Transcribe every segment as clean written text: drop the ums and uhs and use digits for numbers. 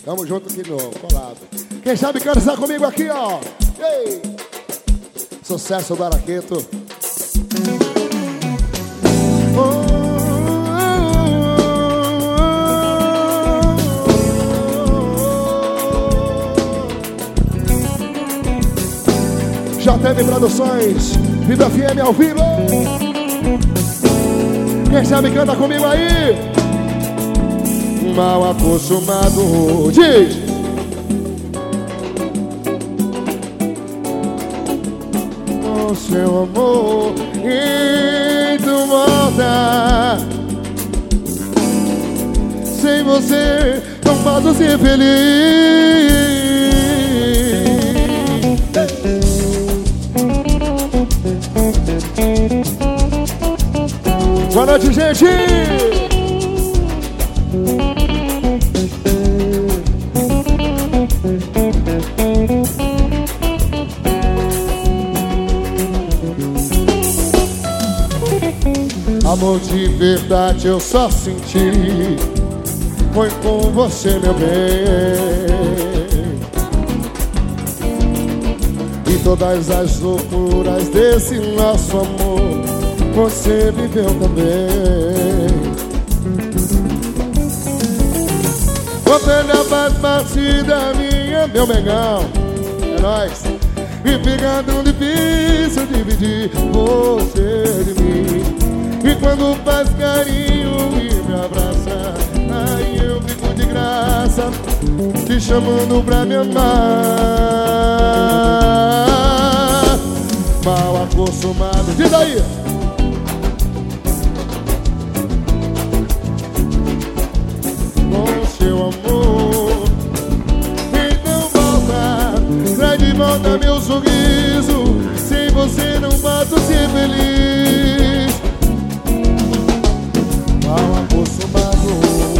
Tamo junto aqui no colado. Quem sabe quer estar comigo aqui, ó. Ei! Sucesso do Araqueto. JM Produções, Vida FM ao vivo. Quem sabe canta comigo aí? Mal acostumado, diz. Com seu amor e tu volta. Sem você não posso ser feliz. Boa noite, gente! Amor de verdade eu só senti foi com você, meu bem. E todas as loucuras desse nosso amor você viveu também. Você já faz parte da minha, meu Mengão. É nóis. E fica tão difícil dividir você de mim. E quando faz carinho e me abraça, aí eu fico de graça, te chamando pra me amar. Mal acostumado, diz aí! Com seu amor, então volta, traz de volta meu sorriso. Sem você não posso ser feliz. Mal acostumado.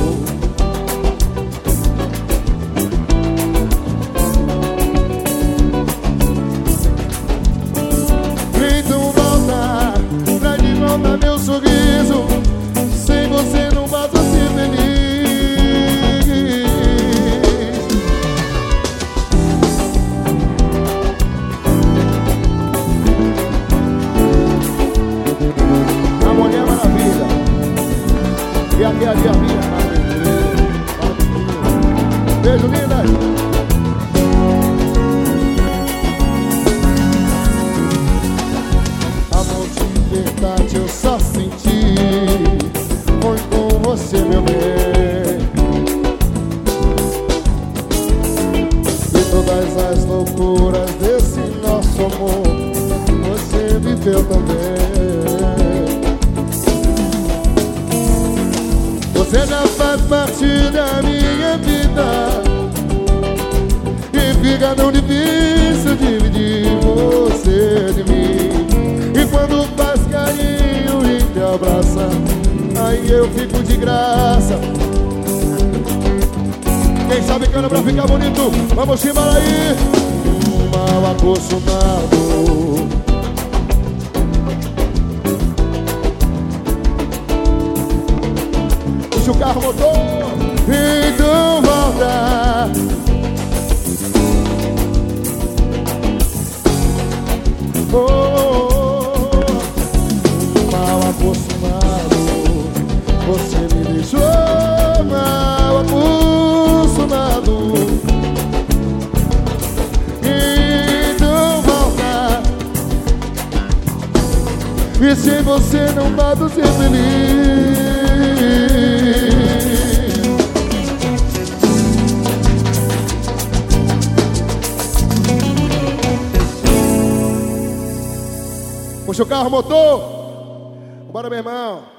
Então volta, traz de volta meu sorriso. Sem você não posso ser feliz. A Mulher Maravilha. E aqui a minha. Beijo, linda. Amor de verdade eu só senti foi com você, meu bem. E todas as loucuras desse nosso amor você viveu também. Você já faz parte da minha vida. E fica tão difícil dividir você de mim. E quando faz carinho e te abraça, aí eu fico de graça. Quem sabe canta pra ficar bonito. Vamos embora aí. Mal acostumado. Puxa o carro, motor. Então volta. Oh, mal acostumado. Você me deixou mal acostumado. Então volta. E sem você não posso ser feliz. Puxa o carro, motor. Bora, meu irmão.